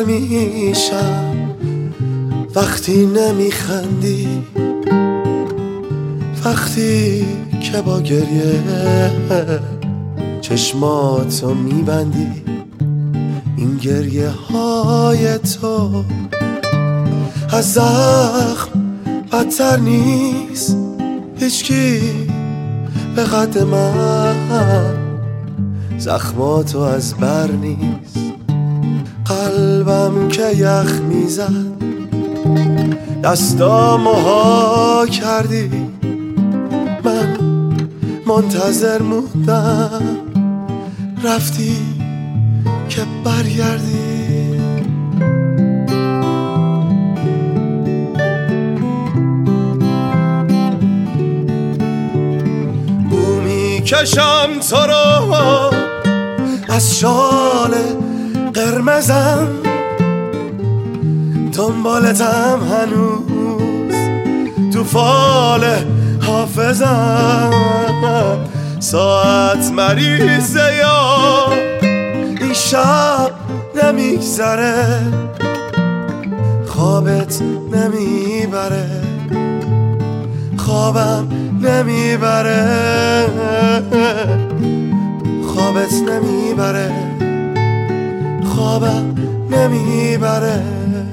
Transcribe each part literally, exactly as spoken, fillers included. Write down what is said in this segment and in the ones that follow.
نمیشم وقتی نمیخندی، وقتی که با گریه چشماتو میبندی. این گریه های تو از زخم بدتر نیست، هیچکی به قد من زخماتو از بر نیست. قلبم که یخ میزد دستامو ها کردی، من منتظر موندم رفتی که برگردی. بو میکشم تو رو از شال قرمزم، دنبالتم هنوز تو فال حافظم. ساعت مریضه یا این شب نمیگذره، خوابت نمیبره، خوابم نمیبره، خوابت نمیبره، خوابم نمیبره.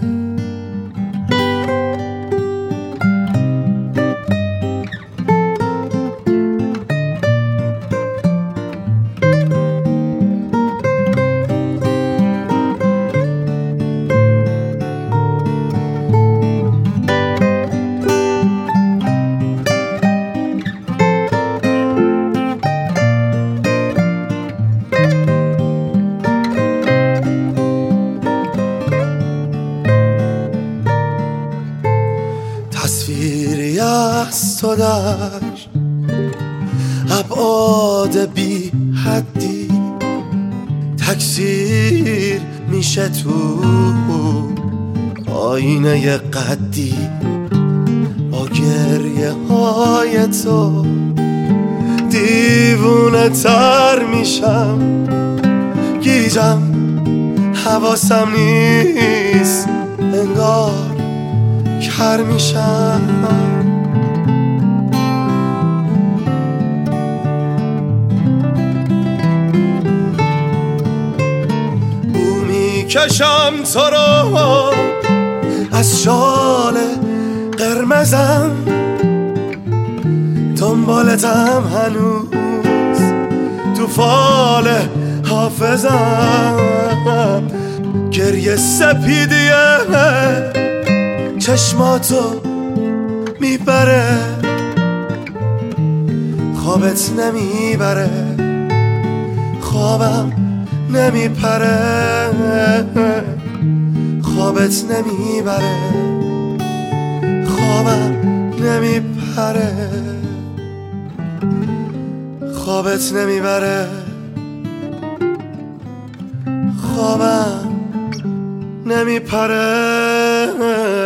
تصویری از تو در ابعاد بی حدی تکثیر میشه تو آینه قدی. با گریه های تو دیوونه تر میشم، گیجم حواسم نیست، انگار کر میشم. بو میکشم تو رو از شال قرمزم، دنبالتم هنوز تو فال حافظم. گریه سپیدیه چشماتو میبره، خوابت نمیبره، خوابم نمیپره، خوابت نمیبره، خوابم نمیپره، خوابت نمیبره، خوابم نمیپره.